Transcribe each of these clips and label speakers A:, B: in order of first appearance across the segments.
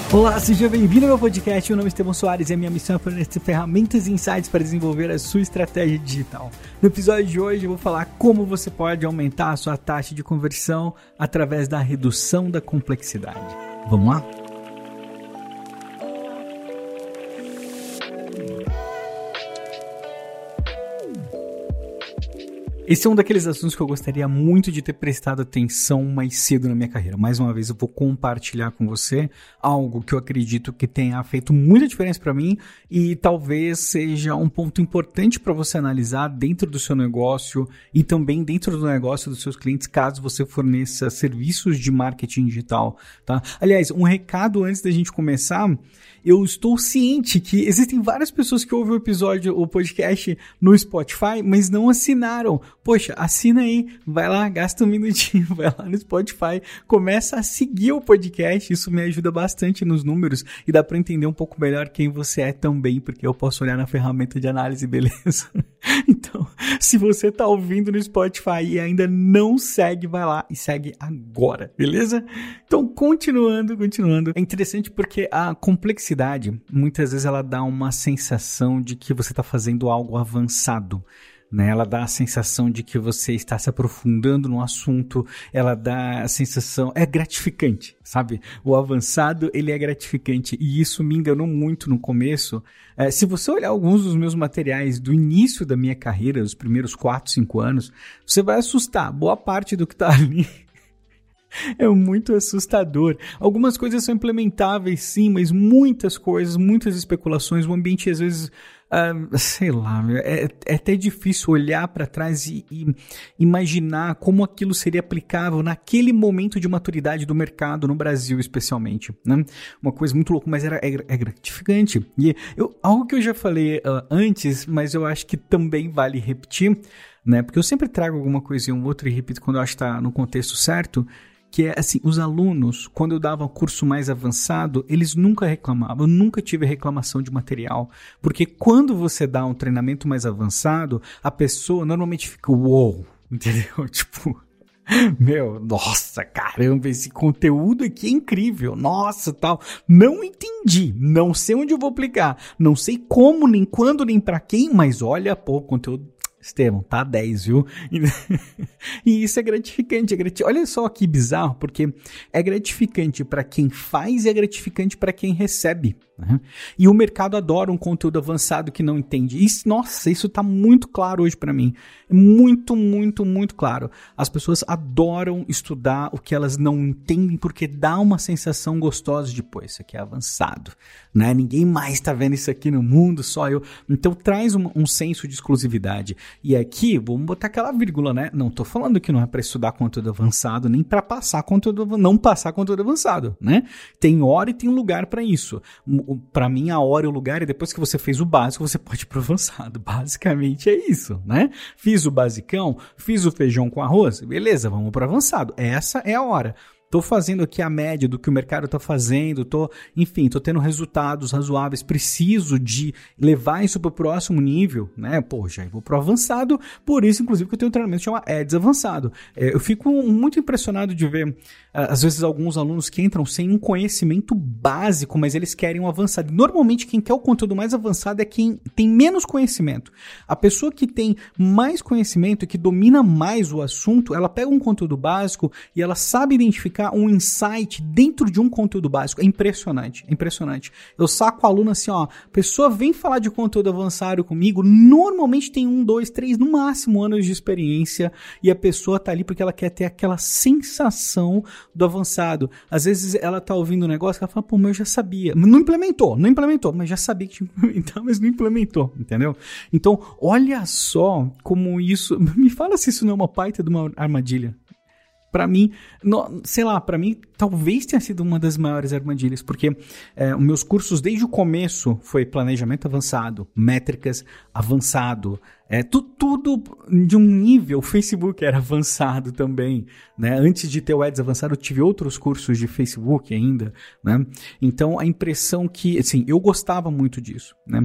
A: Olá, seja bem-vindo ao meu podcast. Meu nome é Estevão Soares e a minha missão é fornecer ferramentas e insights para desenvolver a sua estratégia digital. No episódio de hoje eu vou falar como você pode aumentar a sua taxa de conversão através da redução da complexidade. Vamos lá? Esse é um daqueles assuntos que eu gostaria muito de ter prestado atenção mais cedo na minha carreira. Mais uma vez eu vou compartilhar com você algo que eu acredito que tenha feito muita diferença para mim e talvez seja um ponto importante para você analisar dentro do seu negócio e também dentro do negócio dos seus clientes, caso você forneça serviços de marketing digital, tá? Aliás, um recado antes da gente começar: eu estou ciente que existem várias pessoas que ouvem o podcast no Spotify, mas não assinaram. Poxa, assina aí, vai lá, gasta um minutinho, vai lá no Spotify, começa a seguir o podcast, isso me ajuda bastante nos números e dá para entender um pouco melhor quem você é também, porque eu posso olhar na ferramenta de análise, beleza? Então, se você tá ouvindo no Spotify e ainda não segue, vai lá e segue agora, beleza? Então, continuando. É interessante porque a complexidade, muitas vezes ela dá uma sensação de que você tá fazendo algo avançado, né? Ela dá a sensação de que você está se aprofundando no assunto, ela dá a sensação, é gratificante, sabe? O avançado, ele é gratificante e isso me enganou muito no começo. Se você olhar alguns dos meus materiais do início da minha carreira, os primeiros 4, 5 anos, você vai assustar. Boa parte do que está ali é muito assustador. Algumas coisas são implementáveis, sim, mas muitas coisas, muitas especulações, o ambiente às vezes, sei lá, é até difícil olhar para trás e imaginar como aquilo seria aplicável naquele momento de maturidade do mercado, no Brasil especialmente, né? Uma coisa muito louca, mas é gratificante. E algo que eu já falei antes, mas eu acho que também vale repetir, né? Porque eu sempre trago alguma coisinha ou outra e repito quando eu acho que está no contexto certo, que é assim, os alunos, quando eu dava um curso mais avançado, eles nunca reclamavam, eu nunca tive reclamação de material, porque quando você dá um treinamento mais avançado, a pessoa normalmente fica, uou, entendeu? Tipo, meu, nossa, caramba, esse conteúdo aqui é incrível, nossa, tal, não entendi, não sei onde eu vou aplicar, não sei como, nem quando, nem pra quem, mas olha, pô, o conteúdo, Estevão, tá 10, viu? E isso é gratificante, olha só que bizarro, porque é gratificante para quem faz e é gratificante para quem recebe, né? E o mercado adora um conteúdo avançado que não entende. Isso, nossa, isso tá muito claro hoje para mim. Muito, muito, muito claro. As pessoas adoram estudar o que elas não entendem porque dá uma sensação gostosa de, pô, isso aqui é avançado, né? Ninguém mais tá vendo isso aqui no mundo, só eu. Então traz um senso de exclusividade. E aqui, vamos botar aquela vírgula, né? Não tô falando que não é para estudar conteúdo avançado, nem para passar conteúdo, não passar conteúdo avançado, né? Tem hora e tem lugar para isso. Para mim, a hora e o lugar é depois que você fez o básico, você pode ir pro avançado. Basicamente é isso, né? Fiz o basicão, fiz o feijão com arroz, beleza, vamos pro avançado. Essa é a hora. Tô fazendo aqui a média do que o mercado tá fazendo, tô tendo resultados razoáveis, preciso de levar isso pro próximo nível, né? Pô, já vou pro avançado, por isso, inclusive, que eu tenho um treinamento que chama Ads Avançado. Eu fico muito impressionado de ver, às vezes, alguns alunos que entram sem um conhecimento básico, mas eles querem um avançado. Normalmente, quem quer o conteúdo mais avançado é quem tem menos conhecimento. A pessoa que tem mais conhecimento e que domina mais o assunto, ela pega um conteúdo básico e ela sabe identificar um insight dentro de um conteúdo básico. É impressionante. Eu saco o aluno assim, ó, a pessoa vem falar de conteúdo avançado comigo, normalmente tem 1, 2, 3, no máximo anos de experiência, e a pessoa tá ali porque ela quer ter aquela sensação do avançado. Às vezes ela tá ouvindo um negócio que ela fala, pô, mas eu já sabia. Não implementou, mas já sabia que tinha que implementar, mas não implementou, entendeu? Então, olha só como isso, me fala se isso não é uma baita de uma armadilha. Pra mim, pra mim talvez tenha sido uma das maiores armadilhas, porque os meus cursos desde o começo foi planejamento avançado, métricas avançado, tudo de um nível. O Facebook era avançado também, né? Antes de ter o Ads avançado, eu tive outros cursos de Facebook ainda, né? Então, a impressão que, assim, eu gostava muito disso, né?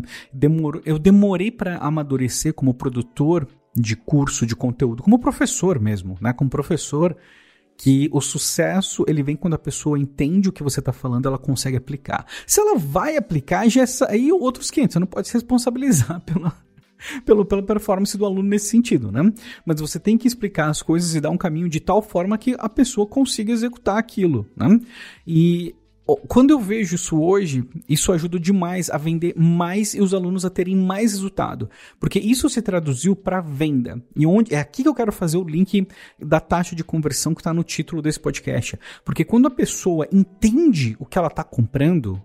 A: Eu demorei para amadurecer como produtor de curso de conteúdo, como professor mesmo, né? Como professor, que o sucesso, ele vem quando a pessoa entende o que você está falando, ela consegue aplicar. Se ela vai aplicar, já é aí outros 500. Você não pode se responsabilizar pela performance do aluno nesse sentido, né? Mas você tem que explicar as coisas e dar um caminho de tal forma que a pessoa consiga executar aquilo, né? E quando eu vejo isso hoje, isso ajuda demais a vender mais e os alunos a terem mais resultado. Porque isso se traduziu para venda. E é aqui que eu quero fazer o link da taxa de conversão que está no título desse podcast. Porque quando a pessoa entende o que ela está comprando,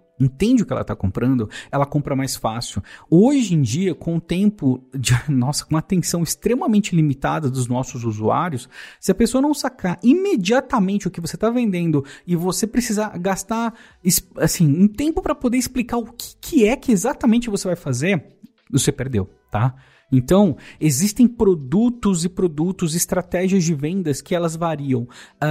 A: ela compra mais fácil. Hoje em dia, com o tempo, com a atenção extremamente limitada dos nossos usuários, se a pessoa não sacar imediatamente o que você está vendendo e você precisar gastar assim, um tempo para poder explicar o que é que exatamente você vai fazer, você perdeu, tá? Então, existem produtos, estratégias de vendas que elas variam.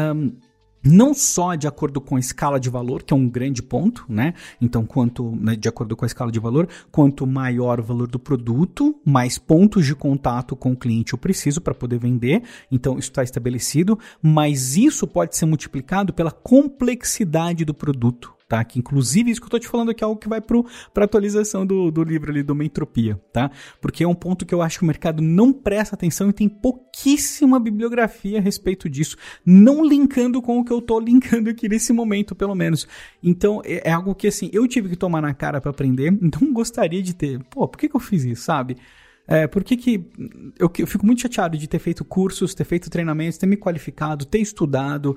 A: Não só de acordo com a escala de valor, que é um grande ponto, né? Então, de acordo com a escala de valor, quanto maior o valor do produto, mais pontos de contato com o cliente eu preciso para poder vender. Então, isso está estabelecido, mas isso pode ser multiplicado pela complexidade do produto. Tá? Que inclusive isso que eu estou te falando aqui é algo que vai para a atualização do livro ali do Mentropia, tá? Porque é um ponto que eu acho que o mercado não presta atenção e tem pouquíssima bibliografia a respeito disso, não linkando com o que eu estou linkando aqui nesse momento, pelo menos. Então é algo que assim, eu tive que tomar na cara para aprender, então gostaria de ter, por que eu fiz isso, sabe? Por que eu fico muito chateado de ter feito cursos, ter feito treinamentos, ter me qualificado, ter estudado,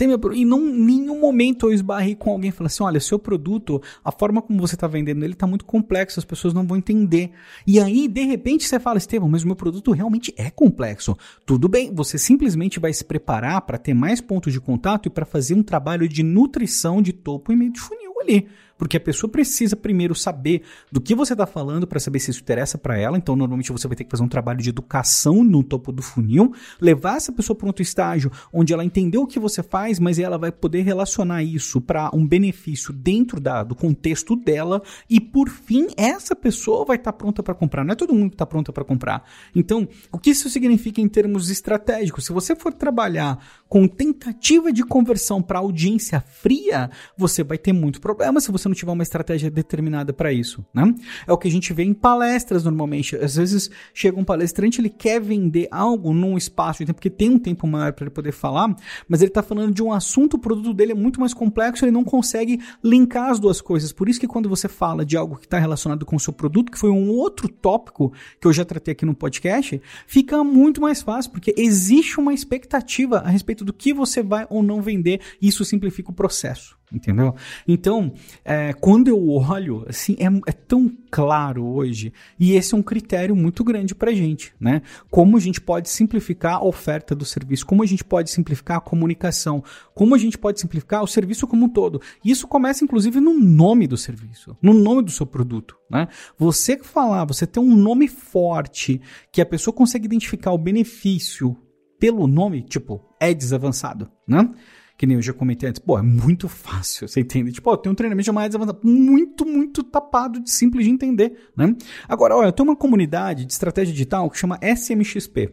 A: e não em nenhum momento eu esbarrei com alguém e falei assim, olha, seu produto, a forma como você está vendendo ele está muito complexo, as pessoas não vão entender. E aí, de repente, você fala, Estevão, mas o meu produto realmente é complexo. Tudo bem, você simplesmente vai se preparar para ter mais pontos de contato e para fazer um trabalho de nutrição de topo e meio de funil ali. Porque a pessoa precisa primeiro saber do que você está falando para saber se isso interessa para ela. Então, normalmente você vai ter que fazer um trabalho de educação no topo do funil, levar essa pessoa para outro estágio onde ela entendeu o que você faz, mas ela vai poder relacionar isso para um benefício dentro do contexto dela e, por fim, essa pessoa vai estar pronta para comprar. Não é todo mundo que está pronta para comprar. Então, o que isso significa em termos estratégicos? Se você for trabalhar com tentativa de conversão para audiência fria, você vai ter muito problema se você não tiver uma estratégia determinada para isso, né? É o que a gente vê em palestras normalmente. Às vezes chega um palestrante, ele quer vender algo num espaço de tempo, porque tem um tempo maior para ele poder falar, mas ele está falando de um assunto, o produto dele é muito mais complexo, ele não consegue linkar as duas coisas. Por isso que quando você fala de algo que está relacionado com o seu produto, que foi um outro tópico que eu já tratei aqui no podcast, fica muito mais fácil, porque existe uma expectativa a respeito do que você vai ou não vender, e isso simplifica o processo. Entendeu? Então, quando eu olho, assim, é tão claro hoje, e esse é um critério muito grande pra gente, né? Como a gente pode simplificar a oferta do serviço, como a gente pode simplificar a comunicação, como a gente pode simplificar o serviço como um todo. Isso começa, inclusive, no nome do serviço, no nome do seu produto, né? Você ter um nome forte, que a pessoa consegue identificar o benefício pelo nome, tipo, Ads avançado, né? Que nem eu já comentei antes, é muito fácil, você entende? Tem um treinamento chamado Ads avançado, muito, muito tapado, de simples de entender, né? Agora, olha, eu tenho uma comunidade de estratégia digital que chama SMXP.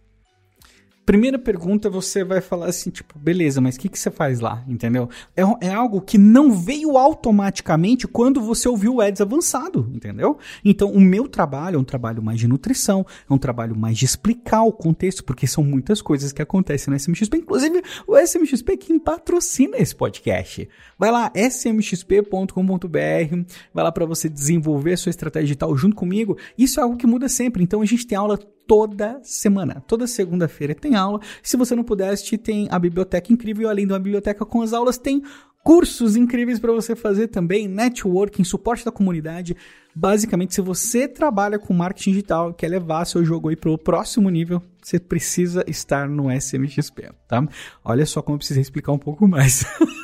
A: Primeira pergunta, você vai falar assim, beleza, mas o que você faz lá, entendeu? É algo que não veio automaticamente quando você ouviu o Ads avançado, entendeu? Então, o meu trabalho é um trabalho mais de nutrição, é um trabalho mais de explicar o contexto, porque são muitas coisas que acontecem no SMXP, inclusive o SMXP é quem patrocina esse podcast. Vai lá, smxp.com.br, vai lá para você desenvolver a sua estratégia digital junto comigo. Isso é algo que muda sempre, então a gente tem aula toda semana, toda segunda-feira tem aula. Se você não puder assistir, tem a biblioteca incrível, além de uma biblioteca com as aulas, tem cursos incríveis para você fazer também, networking, suporte da comunidade. Basicamente, se você trabalha com marketing digital e quer levar seu jogo aí para o próximo nível, você precisa estar no SMXP, tá? Olha só como eu precisei explicar um pouco mais.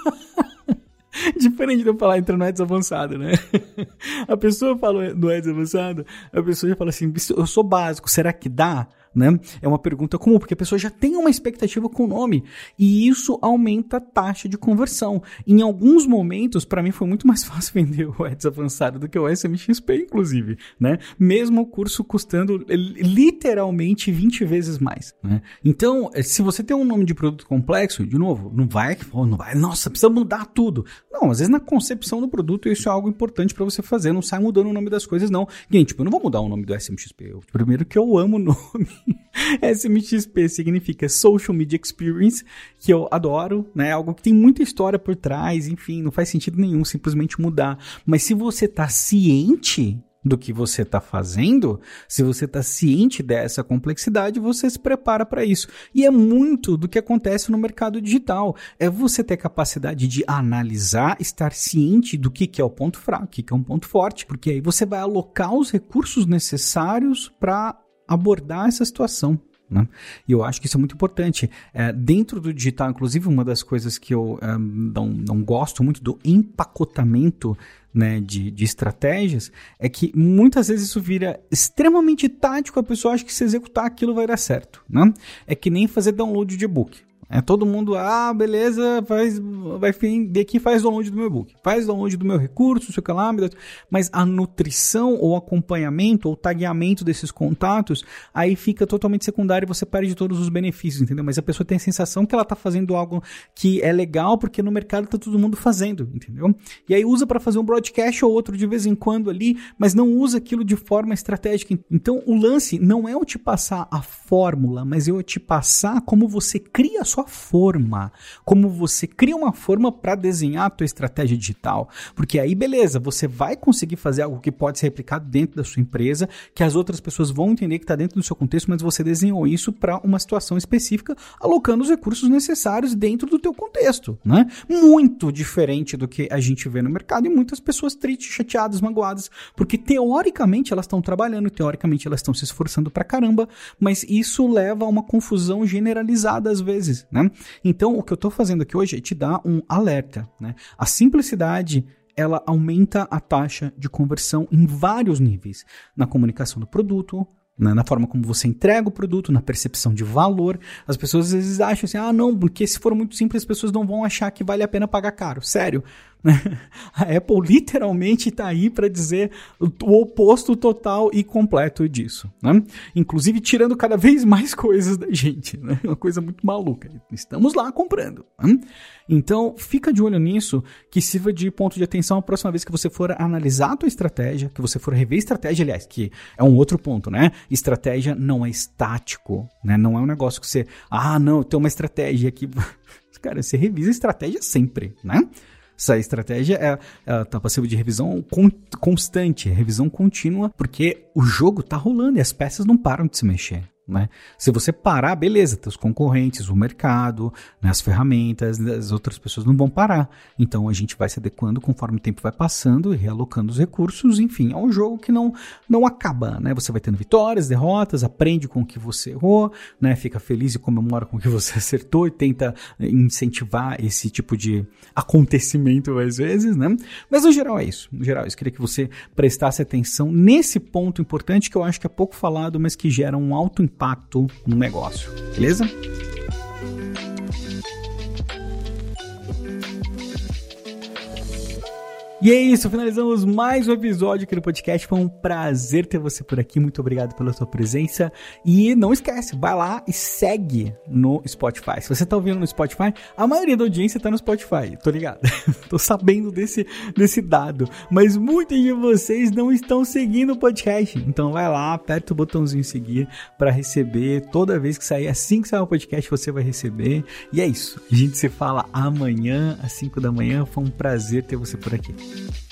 A: Diferente de eu falar entrando no Ads avançado, né? A pessoa fala do Ads avançado, a pessoa já fala assim, eu sou básico, será que dá? né? É uma pergunta comum, porque a pessoa já tem uma expectativa com o nome, e isso aumenta a taxa de conversão. Em alguns momentos, para mim foi muito mais fácil vender o Ads avançado do que o SMXP, inclusive, né? Mesmo o curso custando literalmente 20 vezes mais, né? Então, se você tem um nome de produto complexo, de novo, não vai, nossa, precisa mudar tudo. Não, às vezes na concepção do produto isso é algo importante para você fazer, não sai mudando o nome das coisas, não. Gente, tipo, eu não vou mudar o nome do SMXP. Primeiro que eu amo o nome. SMXP significa Social Media Experience, que eu adoro, né? Algo que tem muita história por trás, enfim, não faz sentido nenhum simplesmente mudar. Mas se você tá ciente do que você está fazendo, se você está ciente dessa complexidade, você se prepara para isso. E é muito do que acontece no mercado digital. É você ter capacidade de analisar, estar ciente do que é o ponto fraco, o que é um ponto forte, porque aí você vai alocar os recursos necessários para abordar essa situação, né? E eu acho que isso é muito importante. Dentro do digital, inclusive, uma das coisas que eu não gosto muito do empacotamento, né, de estratégias, é que muitas vezes isso vira extremamente tático, a pessoa acha que se executar aquilo vai dar certo, né? É que nem fazer download de e-book. Todo mundo, beleza, vai vender aqui, faz download do meu e-book, faz download do meu recurso, sei lá, mas a nutrição ou acompanhamento ou tagueamento desses contatos, aí fica totalmente secundário e você perde todos os benefícios, entendeu? Mas a pessoa tem a sensação que ela está fazendo algo que é legal porque no mercado está todo mundo fazendo, entendeu? E aí usa para fazer um broadcast ou outro de vez em quando ali, mas não usa aquilo de forma estratégica. Então o lance não é eu te passar a fórmula, mas eu te passar como você cria a sua forma, como você cria uma forma para desenhar a tua estratégia digital, porque aí beleza, você vai conseguir fazer algo que pode ser replicado dentro da sua empresa, que as outras pessoas vão entender que está dentro do seu contexto, mas você desenhou isso para uma situação específica, alocando os recursos necessários dentro do teu contexto, né? Muito diferente do que a gente vê no mercado e muitas pessoas tristes, chateadas, magoadas, porque teoricamente elas estão trabalhando, teoricamente elas estão se esforçando pra caramba, mas isso leva a uma confusão generalizada às vezes, né? Então, o que eu estou fazendo aqui hoje é te dar um alerta, né? A simplicidade, ela aumenta a taxa de conversão em vários níveis. Na comunicação do produto, na forma como você entrega o produto, na percepção de valor. As pessoas às vezes acham assim, não, porque se for muito simples as pessoas não vão achar que vale a pena pagar caro. Sério. A Apple literalmente está aí para dizer o oposto total e completo disso, né? Inclusive tirando cada vez mais coisas da gente, né? Uma coisa muito maluca. Estamos lá comprando, né? Então fica de olho nisso, que sirva de ponto de atenção a próxima vez que você for analisar a tua estratégia, que você for rever a estratégia, aliás, que é um outro ponto, né? Estratégia não é estático, né? Não é um negócio que você, não, eu tenho uma estratégia aqui. Cara, você revisa a estratégia sempre, né? Essa estratégia tá passível de revisão constante, revisão contínua, porque o jogo tá rolando e as peças não param de se mexer, né? Se você parar, beleza, teus concorrentes, o mercado, né, as ferramentas, as outras pessoas não vão parar. Então a gente vai se adequando conforme o tempo vai passando e realocando os recursos. Enfim, é um jogo que não acaba, né? Você vai tendo vitórias, derrotas, aprende com o que você errou, né? Fica feliz e comemora com o que você acertou e tenta incentivar esse tipo de acontecimento às vezes, né? Mas no geral é isso. No geral, eu queria que você prestasse atenção nesse ponto importante que eu acho que é pouco falado, mas que gera um alto impacto no negócio, beleza? E é isso, finalizamos mais um episódio aqui do podcast. Foi um prazer ter você por aqui. Muito obrigado pela sua presença. E não esquece, vai lá e segue no Spotify. Se você tá ouvindo no Spotify, a maioria da audiência tá no Spotify, tô ligado. Tô sabendo desse dado. Mas muitos de vocês não estão seguindo o podcast. Então vai lá, aperta o botãozinho seguir para receber toda vez que sair. Assim que sair o podcast, você vai receber. E é isso. A gente se fala amanhã, às 5 da manhã. Foi um prazer ter você por aqui.